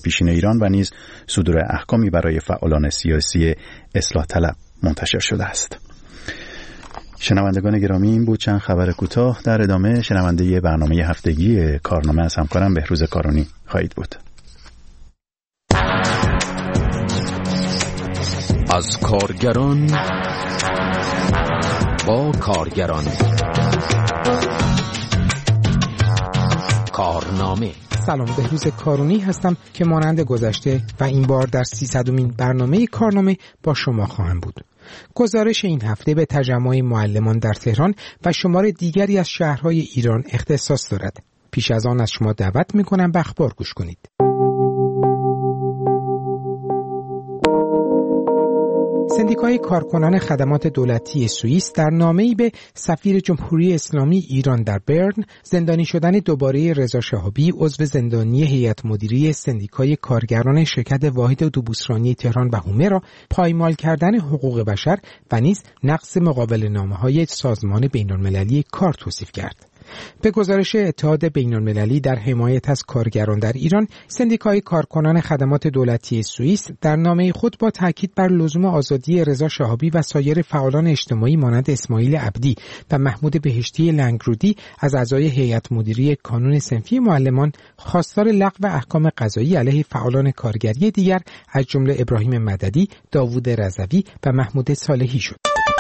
پیشین ایران و نیز صدور احکامی برای فعالان سیاسی اصلاح طلب منتشر شده است. شنوندگان گرامی، این بود چند خبر کوتاه. در ادامه شنونده برنامه هفتگی کارنامه از همکارم بهروز کارونی خواهید بود. از کارگران با کارگران، کارنامه. سلام، بهروز کارونی هستم که مانند گذشته و این بار در 300مین برنامه کارنامه با شما خواهم بود. گزارش این هفته به تجمع معلمان در تهران و شمار دیگری از شهرهای ایران اختصاص دارد. پیش از آن از شما دعوت می‌کنم به اخبار گوش کنید. سندیکای کارکنان خدمات دولتی سوئیس در نامه‌ای به سفیر جمهوری اسلامی ایران در برن زندانی شدن دوباره رضا شهابی، عضو زندانی هیئت مدیره سندیکای کارگران شرکت واحد اتوبوسرانی تهران و هومه را پایمال کردن حقوق بشر و نیز نقض مقابله‌نامه‌های سازمان بین‌المللی کار توصیف کرد. به گزارش اتحاد بین‌المللی در حمایت از کارگران در ایران، سندیکای کارکنان خدمات دولتی سوئیس در نامه خود با تاکید بر لزوم آزادی رضا شهابی و سایر فعالان اجتماعی مانند اسماعیل عبدی و محمود بهشتی لنگرودی از اعضای هیئت مدیره کانون صنفی معلمان خواستار لغو احکام قضایی علیه فعالان کارگری دیگر از جمله ابراهیم مددی، داوود رضوی و محمود صالحی شد.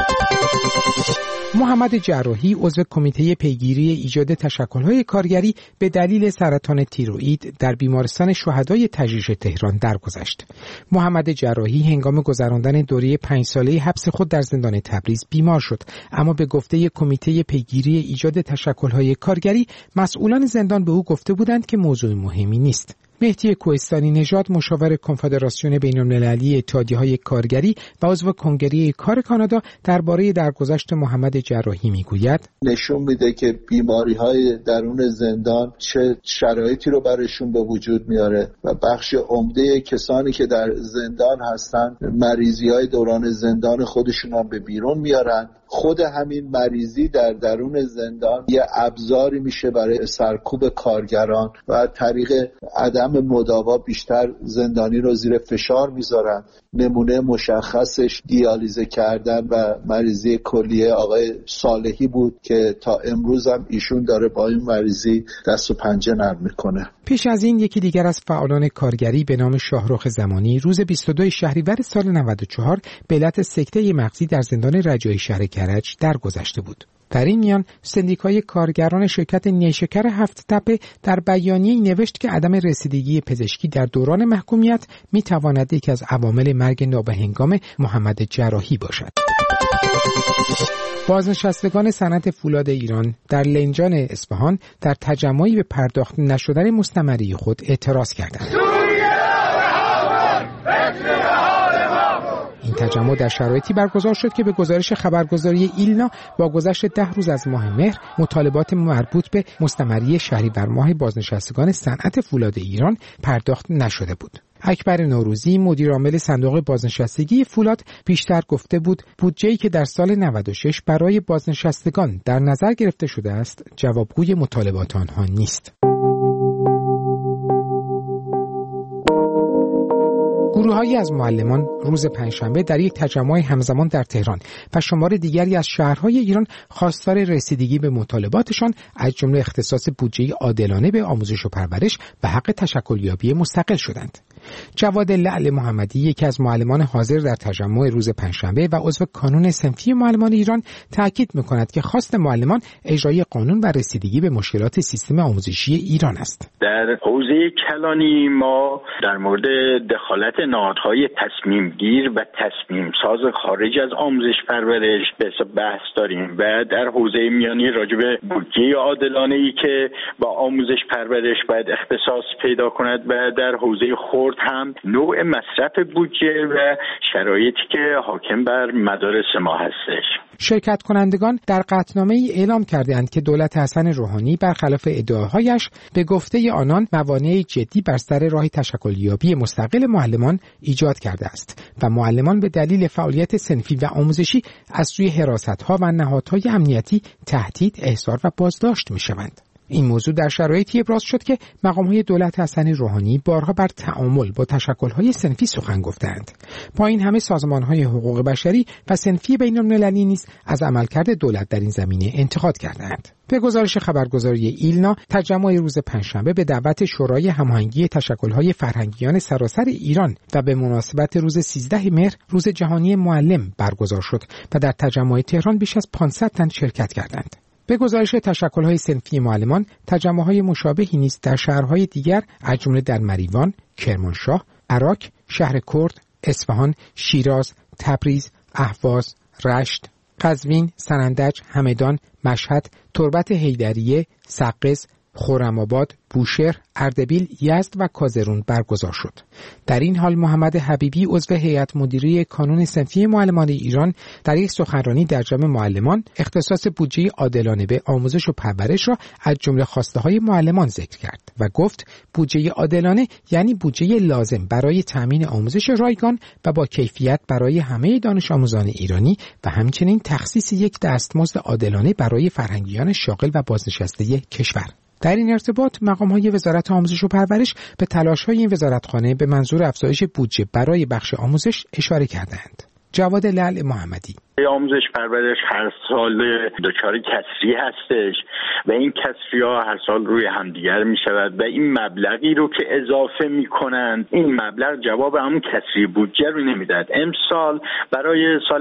محمد جراحی، عضو کمیته پیگیری ایجاد تشکل‌های کارگری، به دلیل سرطان تیروئید در بیمارستان شهدای تجریش تهران درگذشت. محمد جراحی هنگام گذراندن دوره 5 ساله حبس خود در زندان تبریز بیمار شد، اما به گفته کمیته پیگیری ایجاد تشکل‌های کارگری، مسئولان زندان به او گفته بودند که موضوع مهمی نیست. مهدی کوهستانی نژاد، مشاور کنفدراسیون بین‌المللی اتحادیه‌های کارگری و عضو کنگره کار کانادا، درباره درگذشت محمد جراحی میگوید: نشون میده که بیماری‌های درون زندان چه شرایطی رو برشون به وجود میاره و بخش عمده کسانی که در زندان هستن مریضی‌های دوران زندان خودشون هم به بیرون میارن. خود همین مریضی در درون زندان یه ابزاری میشه برای سرکوب کارگران و طریق عدم مداوا بیشتر زندانی رو زیر فشار میذارن. نمونه مشخصش دیالیزه کردن و مریضی کلیه آقای صالحی بود که تا امروز هم ایشون داره با این مریضی دست و پنجه نرم میکنه. پیش از این یکی دیگر از فعالان کارگری به نام شاهرخ زمانی روز 22 شهریور سال 94 به علت سکته مغزی در زندان رجایی شهر کرج درگذشته بود. در این میان سندیکای کارگران شرکت نیشکر 7 تپه در بیانیه‌ای نوشت که عدم رسیدگی پزشکی در دوران محکومیت میتواند یکی از عوامل مرگ نابهنگام محمد جراحی باشد. بازنشستگان صنعت فولاد ایران در لنجان اصفهان در تجمعی به پرداخت نشدن مستمری خود اعتراض کردند. این تجمع در شرایطی برگزار شد که به گزارش خبرگزاری ایلنا با گذشت 10 روز از ماه مهر مطالبات مربوط به مستمری شهریور ماه بازنشستگان صنعت فولاد ایران پرداخت نشده بود. اکبر نوروزی، مدیر عامل صندوق بازنشستگی فولاد، بیشتر گفته بود بودجه‌ای که در سال 96 برای بازنشستگان در نظر گرفته شده است جوابگوی مطالبات آنها نیست. گروه‌هایی از معلمان روز پنجشنبه در یک تجمع همزمان در تهران و شمار دیگری از شهرهای ایران خواستار رسیدگی به مطالباتشان از جمله اختصاص بودجه عادلانه به آموزش و پرورش و حق تشکلیابی مستقل شدند. جواد لعل محمدی، یکی از معلمان حاضر در تجمع روز پنجشنبه و عضو کانون صنفی معلمان ایران، تاکید می‌کند که خواست معلمان اجرای قانون و رسیدگی به مشکلات سیستم آموزشی ایران است. در حوزه کلانی ما در مورد دخالت نهادهای تصمیم گیر و تصمیم ساز خارج از آموزش پرورش به حساب بحث داریم و در حوزه میانی راجع به بودجه عادلانه‌ای که با آموزش پرورش باید اختصاص پیدا کند و در حوزه خرد هم نوع مصرف بودجه و شرایطی که حاکم بر مدارس ما هستش. شرکت کنندگان در قطعنامه‌ای اعلام کردند که دولت حسن روحانی برخلاف ادعاهایش به گفته آنان موانع جدی بر سر راه تشکلیابی مستقل معلمان ایجاد کرده است و معلمان به دلیل فعالیت صنفی و آموزشی از سوی حراست‌ها و نهادهای امنیتی تهدید، احضار و بازداشت می‌شوند. این موضوع در شرایطی ابراز شد که مقام‌های دولت حسن روحانی بارها بر تعامل با تشکل‌های صنفی سخن گفتند. با این همه سازمان‌های حقوق بشری و صنفی بین‌المللی نیز از عملکرد دولت در این زمینه انتقاد کردند. به گزارش خبرگزاری ایلنا، تجمع روز پنجشنبه به دعوت شورای هماهنگی تشکل‌های فرهنگیان سراسر ایران و به مناسبت روز 13 مهر روز جهانی معلم برگزار شد و در تجمع تهران بیش از 500 تن شرکت کردند. به گزارش تشکل‌های صنفی معلمان، تجمع‌های مشابهی نیز در شهرهای دیگر از جمله در مریوان، کرمانشاه، عراق، شهر کرد، اصفهان، شیراز، تبریز، اهواز، رشت، قزوین، سنندج، همدان، مشهد، تربت حیدریه، سقز، خرم‌آباد، بوشهر، اردبیل، یزد و کازرون برگزار شد. در این حال محمد حبیبی عضو هیئت مدیره کانون صنفی معلمان ایران در یک سخنرانی در جمع معلمان اختصاص بودجه عادلانه به آموزش و پرورش را از جمله خواسته‌های معلمان ذکر کرد و گفت بودجه عادلانه یعنی بودجه لازم برای تامین آموزش رایگان و با کیفیت برای همه دانش آموزان ایرانی و همچنین تخصیص یک دستمزد عادلانه برای فرهنگیان شاغل و بازنشسته کشور. در این ارتباط مقام‌های وزارت آموزش و پرورش به تلاش‌های این وزارتخانه به منظور افزایش بودجه برای بخش آموزش اشاره کردند. جواد لعل محمدی: آموزش پرورش هر سال دچار کسری هستش و این کسری‌ها هر سال روی همدیگر می‌شود و این مبلغی رو که اضافه می‌کنند این مبلغ جواب همون کسری بودجه رو نمیداد. امسال برای سال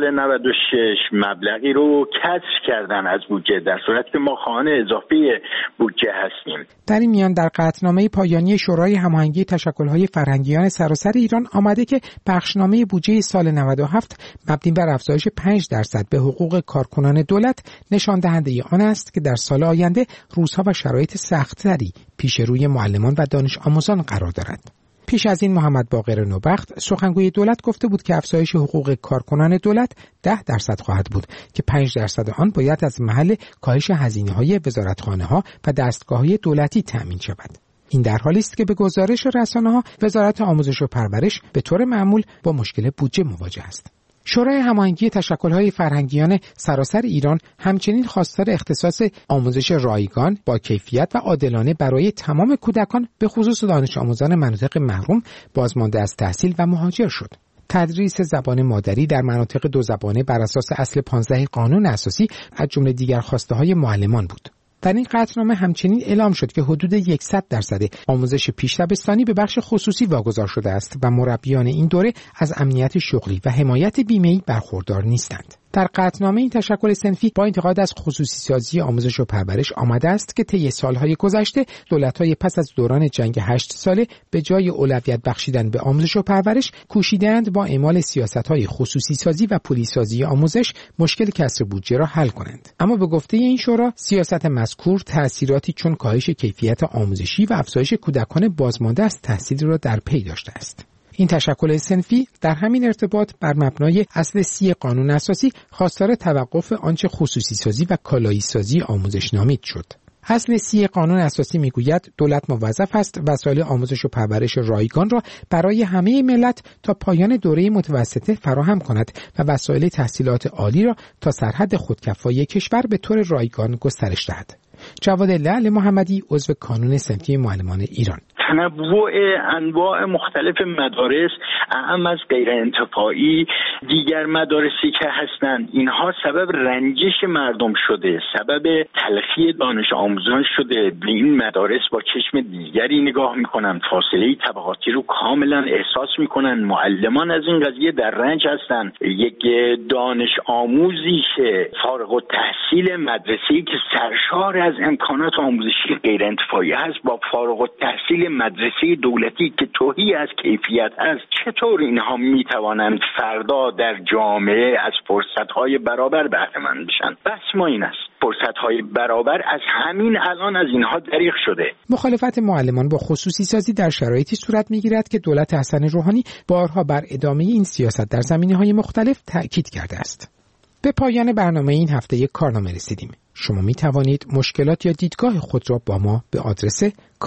96 مبلغی رو کسر کردن از بودجه در صورتی که ما خواهان اضافه بودجه هستیم. در این میان در قطعنامه پایانی شورای هماهنگی تشکل‌های فرهنگیان سراسر ایران آمده که بخشنامه بودجه سال 97 مبنی بر افزایش 5% به حقوق کارکنان دولت نشان دهنده آن است که در سال آینده روزها و شرایط سخت‌تری پیش روی معلمان و دانش آموزان قرار دارد. پیش از این محمد باقر نوبخت سخنگوی دولت گفته بود که افزایش حقوق کارکنان دولت 10% خواهد بود که 5% آن باید از محل کاهش هزینه‌های وزارتخانه‌ها و دستگاه‌های دولتی تأمین شود. این در حالی است که به گزارش رسانه‌ها وزارت آموزش و پرورش به طور معمول با مشکل بودجه مواجه است. شورای هماهنگی تشکل‌های فرهنگیان سراسر ایران همچنین خواستار اختصاص آموزش رایگان با کیفیت و عادلانه برای تمام کودکان به خصوص دانش آموزان مناطق محروم، بازمانده از تحصیل و مهاجر شد. تدریس زبان مادری در مناطق دو زبانه بر اساس اصل 15 قانون اساسی از جمله دیگر خواسته‌های معلمان بود. در این قطعنامه همچنین اعلام شد که حدود 100% آموزش پیش دبستانی به بخش خصوصی واگذار شده است و مربیان این دوره از امنیت شغلی و حمایت بیمه‌ای برخوردار نیستند. در قطعنامه این تشکل صنفی با انتقاد از خصوصی سازی آموزش و پرورش آمده است که طی سالهای گذشته دولت‌های پس از دوران جنگ 8 ساله به جای اولویت بخشیدن به آموزش و پرورش کوشیدند با اعمال سیاست‌های خصوصی سازی و پلی سازی آموزش مشکل کسر بودجه را حل کنند. اما به گفته این شورا سیاست مذکور تأثیراتی چون کاهش کیفیت آموزشی و افزایش کودکان بازمانده از تحصیل را در پی داشته است. این تشکل صنفی در همین ارتباط بر مبنای اصل 30 قانون اساسی خواستار توقف آنچه خصوصی سازی و کالایی سازی آموزش نامید شد. اصل 30 قانون اساسی میگوید دولت موظف است وسایل آموزش و پرورش رایگان را برای همه ملت تا پایان دوره متوسطه فراهم کند و وسایل تحصیلات عالی را تا سرحد خودکفایی کشور به طور رایگان گسترش دهد. جواد لعل محمدی عضو کانون صنفی معلمان ایران: تنوع انواع مختلف مدارس اعم از غیر انتفاعی دیگر مدارسی که هستند اینها سبب رنجش مردم شده، سبب تلخی دانش آموزان شده. به این مدارس با چشم دیگری نگاه میکنن، فاصله طبقاتی رو کاملا احساس میکنن. معلمان از این قضیه در رنج هستند. یک دانش آموزی که فارغ التحصیل مدرسه‌ای که سرشار از امکانات آموزشی غیر انتفاعی هست با فارغ التحصیل مدرسه دولتی که تهی از کیفیت است، چطور اینها میتوانند فردا در جامعه از فرصت‌های برابر بهره مند بشن؟ بس ما این است. فرصت‌های برابر از همین الان از اینها دریغ شده. مخالفت معلمان با خصوصی سازی در شرایطی صورت می‌گیرد که دولت حسن روحانی بارها بر ادامه این سیاست در زمینه‌های مختلف تأکید کرده است. به پایان برنامه این هفته یک کارنامه رسیدیم. شما می توانید مشکلات یا دیدگاه خود را با ما به آدرس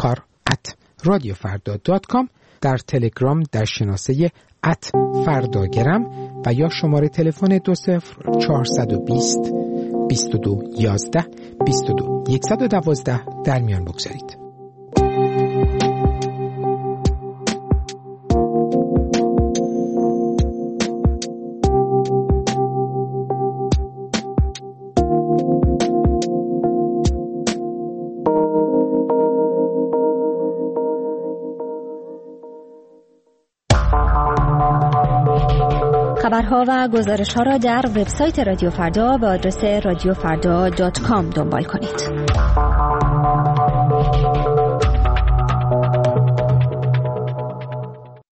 kar@radiofarda.com در تلگرام در شناسه @فرداگرم و یا شماره تلفن 20420 22 11 22 112 در میان بگذارید. خبرها و گزارش‌ها را در وبسایت رادیو فردا به آدرس radiofrda.com دنبال کنید.